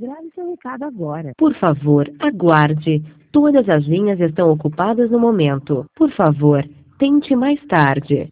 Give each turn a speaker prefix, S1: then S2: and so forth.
S1: Grave seu recado agora.
S2: Por favor, aguarde. Todas as linhas estão ocupadas no momento. Por favor, tente mais tarde.